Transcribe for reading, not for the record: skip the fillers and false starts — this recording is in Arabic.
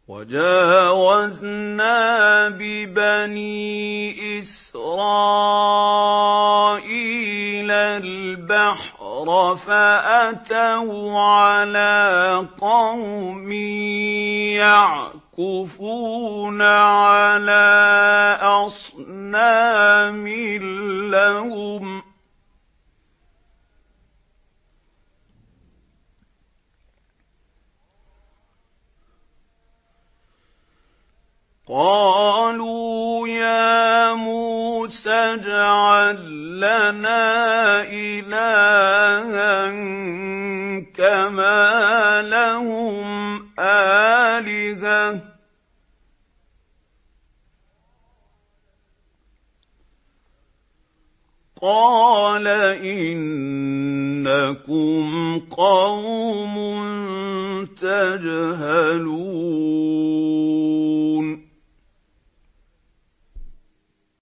وَجَاوَزْنَا بِبَنِي إِسْرَائِيلَ الْبَحْرَ فَأَتَوْا عَلَىٰ قَوْمٍ يَعْكُفُونَ عَلَىٰ أَصْنَامٍ لَّهُمْ ۚ قَالُوا يَا مُوسَى اجْعَل لَّنَا إِلَٰهًا كَمَا لَهُمْ آلِهَةٌ ۚ قَالَ إِنَّكُمْ قَوْمٌ تَجْهَلُونَ